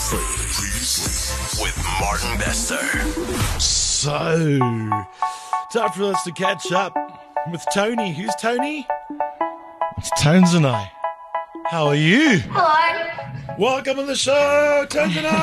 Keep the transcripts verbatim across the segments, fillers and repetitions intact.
Previously, previously with Martin Bester. So, time for us to catch up with Tony. Who's Tony? It's Tones and I. How are you? Hello. Welcome on the show, Tones and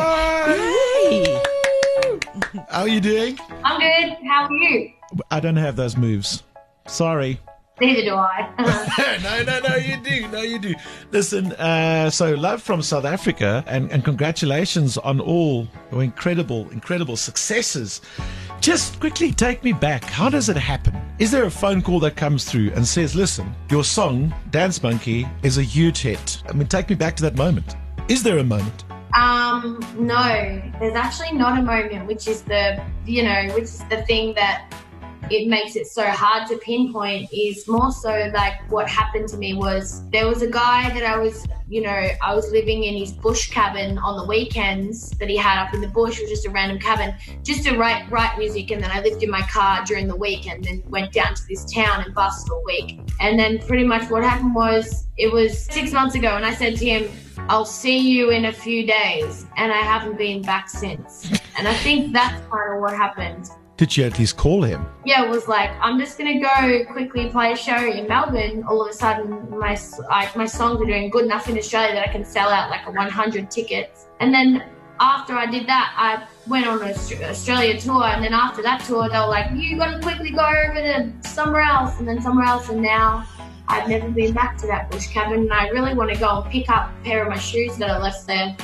I. Yay! How are you doing? I'm good. How are you? I don't have those moves. Sorry. Neither do I. no, no, no, you do. No, you do. Listen, uh, so love from South Africa, and, and congratulations on all your incredible, incredible successes. Just quickly take me back. How does it happen? Is there a phone call that comes through and says, listen, your song, Dance Monkey, is a huge hit? I mean, take me back to that moment. Is there a moment? Um, no, there's actually not a moment, which is the, you know, which is the thing that it makes it so hard to pinpoint. Is more so like what happened to me was there was a guy that I was, you know, I was living in his bush cabin on the weekends that he had up in the bush. It was just a random cabin, just to write, write music. And then I lived in my car during the week and then went down to this town and busted all week. And then pretty much what happened was it was six months ago and I said to him, I'll see you in a few days. And I haven't been back since. And I think that's kind of what happened. Did you at least call him? Yeah, it was like, I'm just going to go quickly play a show in Melbourne. All of a sudden, my I, my songs are doing good enough in Australia that I can sell out like one hundred tickets. And then after I did that, I went on an Australia tour. And then after that tour, they were like, you got to quickly go over to somewhere else and then somewhere else. And now I've never been back to that bush cabin. And I really want to go and pick up a pair of my shoes that I left there.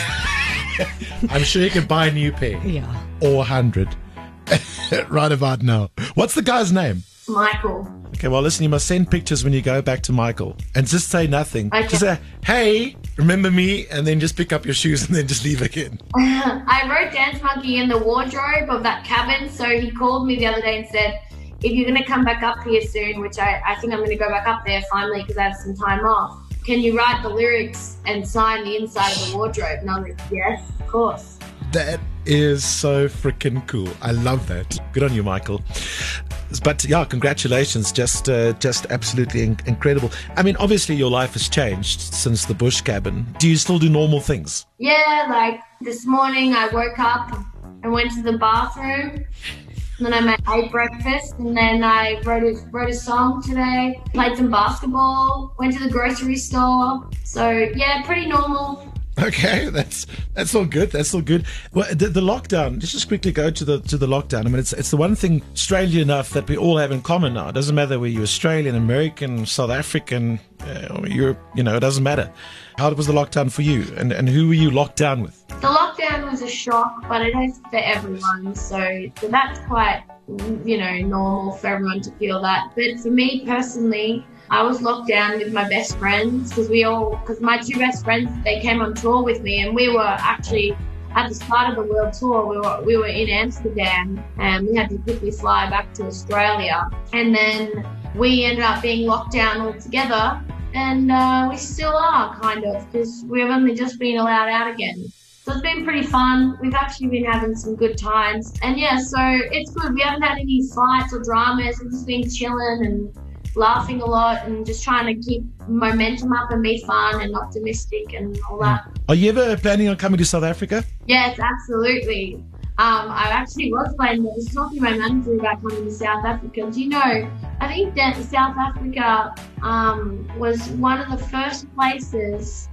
I'm sure you can buy a new pair. Yeah. Or a hundred. Right about now. What's the guy's name? Michael. Okay, well, listen, you must send pictures when you go back to Michael and just say nothing. Okay. Just say, hey, remember me? And then just pick up your shoes and then just leave again. I wrote Dance Monkey in the wardrobe of that cabin. So he called me the other day and said, if you're going to come back up here soon, which I, I think I'm going to go back up there finally because I have some time off, can you write the lyrics and sign the inside of the wardrobe? And I was like, yes, of course. That is so freaking cool. I love that. Good on you, Michael. But yeah, congratulations. Just uh, just absolutely in- incredible. I mean, obviously your life has changed since the bush cabin. Do you still do normal things? Yeah, like this morning I woke up and went to the bathroom. And then I made ate breakfast, and then I wrote a, wrote a song today, played some basketball, went to the grocery store. So yeah, pretty normal. Okay, that's that's all good. That's all good. Well, the, the lockdown. Let's just quickly go to the to the lockdown. I mean, it's it's the one thing, strangely enough, that we all have in common now. It doesn't matter whether you're Australian, American, South African, uh, or Europe. You know, it doesn't matter. How was the lockdown for you, and and who were you locked down with? The lockdown was a shock, but it is for everyone. So so that's quite, you know, normal for everyone to feel that. But for me personally, I was locked down with my best friends because we all, because my two best friends, they came on tour with me, and we were actually at the start of the world tour. We were we were in Amsterdam, and we had to quickly fly back to Australia, and then we ended up being locked down all together, and uh, we still are kind of because we've only just been allowed out again. So it's been pretty fun. We've actually been having some good times, and yeah, so it's good. We haven't had any fights or dramas. We've just been chilling and laughing a lot and just trying to keep momentum up and be fun and optimistic and all that. Are you ever planning on coming to South Africa? Yes, absolutely. Um, I actually was planning, I was talking to my manager about coming to South Africa. Do you know, I think that South Africa um, was one of the first places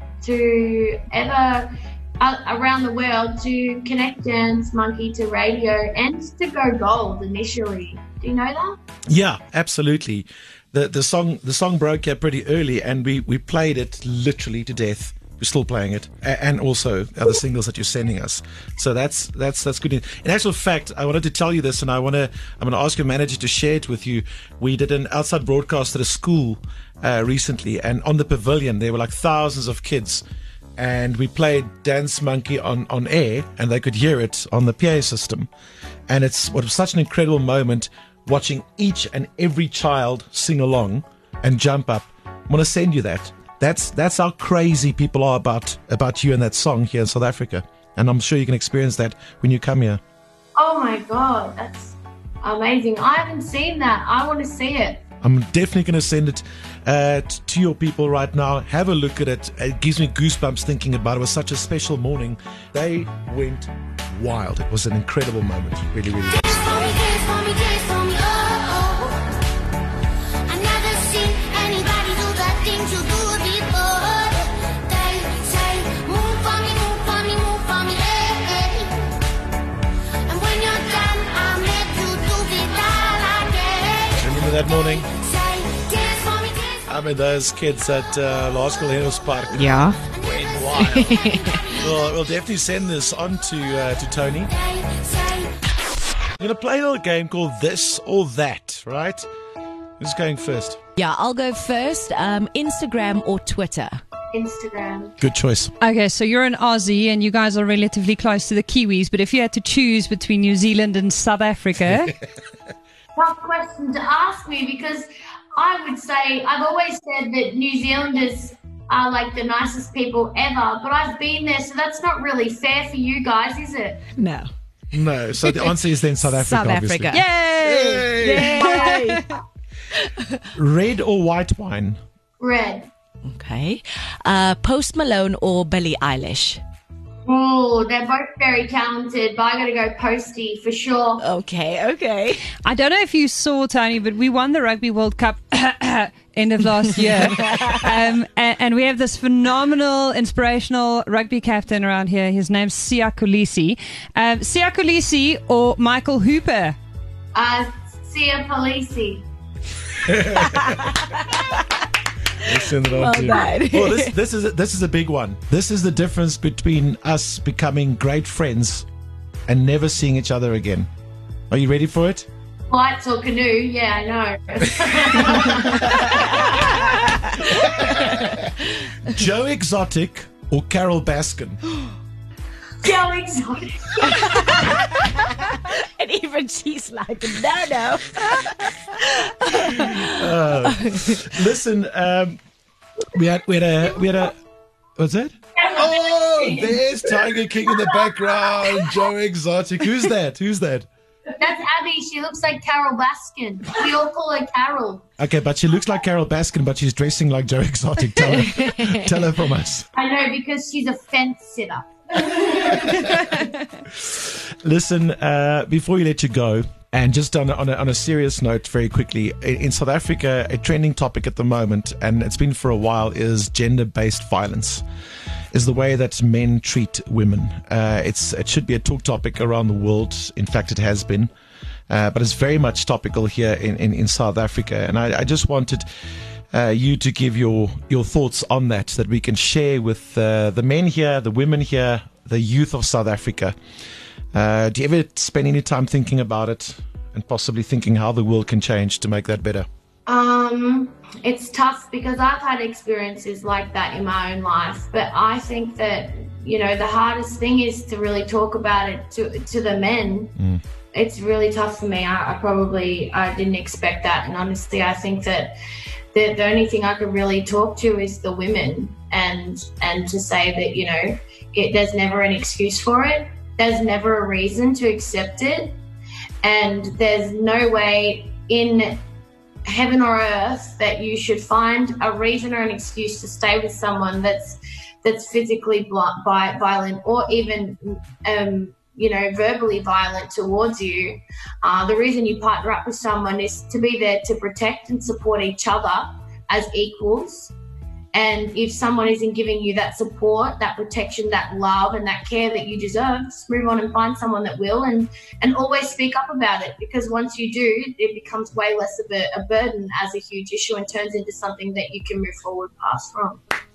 to ever, uh, around the world, to connect Dance Monkey to radio and to go gold initially. Do you know that? Yeah, absolutely. The the song the song broke here pretty early, and we, we played it literally to death. We're still playing it, a- and also other singles that you're sending us. So that's that's that's good. In actual fact, I wanted to tell you this, and I want to I'm going to ask your manager to share it with you. We did an outside broadcast at a school uh, recently, and on the pavilion there were like thousands of kids, and we played Dance Monkey on on air, and they could hear it on the P A system, and it's what was such an incredible moment. Watching each and every child sing along and jump up. I want to send you that. That's that's how crazy people are about about you and that song here in South Africa. And I'm sure you can experience that when you come here. Oh my God, that's amazing. I haven't seen that. I want to see it. I'm definitely going to send it uh, t- to your people right now. Have a look at it. It gives me goosebumps thinking about it. It was such a special morning. They went wild. It was an incredible moment. Really, really was. Dance for me, dance for me, dance for me, oh, oh. I never seen anybody do the things you do before. They say, move for me, move for me, move for me, eh, eh. And when you're done, I'll make you do it all again. Remember that morning? Say, dance for me, dance for I mean, those kids at uh, Law School Hills Park Ja. went wild. we'll, we'll definitely send this on to, uh, to Tony. me, say. I'm going to play a little game called This or That, right? Who's going first? Yeah, I'll go first. Um, Instagram or Twitter? Instagram. Good choice. Okay, so you're an Aussie and you guys are relatively close to the Kiwis, but if you had to choose between New Zealand and South Africa, Tough question to ask me because I would say I've always said that New Zealanders are like the nicest people ever, but I've been there, so that's not really fair for you guys, is it? No. No, so the answer is then South Africa, South obviously. Africa. yay! Yay! Red or white wine? Red. Okay. Uh, Post Malone or Billie Eilish? Oh, they're both very talented, but I gotta go Posty for sure. Okay, okay. I don't know if you saw, Tony, but we won the Rugby World Cup end of last year. um, and, and we have this phenomenal, inspirational rugby captain around here. His name's Siya Kolisi. Um, Siya Kolisi or Michael Hooper? Uh, Sia Polisi. Let's send it on Well to done. Well, this, this, is a, this is a big one. This is the difference between us becoming great friends and never seeing each other again. Are you ready for it? Flights or canoe? Yeah, I know. Joe Exotic or Carol Baskin? Joe Exotic. And even she's like, no, no. Listen, um, we had we had a we had a what's that? Oh, there's Tiger King in the background. Joe Exotic. Who's that? Who's that? That's Abby. She looks like Carol Baskin. We all call her Carol. Okay, but she looks like Carol Baskin, but she's dressing like Joe Exotic. Tell her, tell her from us. I know because she's a fence sitter. Listen, uh, before we let you go, and just on a, on, a, on a serious note, very quickly, in, in South Africa, a trending topic at the moment, and it's been for a while, is gender-based violence. Is the way that men treat women. Uh, it's it should be a talk topic around the world. In fact, it has been, uh, but it's very much topical here in, in, in South Africa. And I, I just wanted uh, you to give your your thoughts on that, that we can share with uh, the men here, the women here, the youth of South Africa. Uh, do you ever spend any time thinking about it and possibly thinking how the world can change to make that better? Um, it's tough because I've had experiences like that in my own life, but I think that, you know, the hardest thing is to really talk about it to to the men. Mm. It's really tough for me. I, I probably I didn't expect that, and honestly, I think that the the only thing I could really talk to is the women, and and to say that, you know, it, there's never an excuse for it. There's never a reason to accept it, and there's no way in heaven or earth that you should find a reason or an excuse to stay with someone that's that's physically blunt, violent, or even um, you know, verbally violent towards you. Uh, the reason you partner up with someone is to be there to protect and support each other as equals. And if someone isn't giving you that support, that protection, that love and that care that you deserve, just move on and find someone that will, and, and always speak up about it, because once you do, it becomes way less of a, a burden as a huge issue and turns into something that you can move forward past from.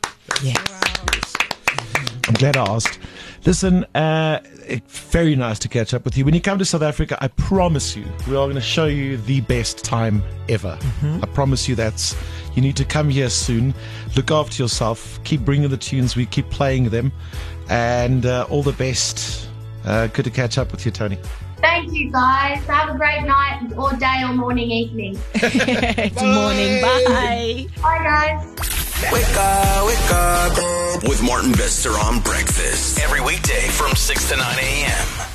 I'm glad I asked. Listen, uh, it's very nice to catch up with you. When you come to South Africa, I promise you, we are going to show you the best time ever. Mm-hmm. I promise you that. You need to come here soon. Look after yourself. Keep bringing the tunes. We keep playing them. And uh, all the best. Uh, good to catch up with you, Tony. Thank you, guys. Have a great night or day or morning, evening. It's morning. Bye. Bye, guys. Wake up, wake up. With Martin Bester on breakfast. Every weekday from six to nine a.m.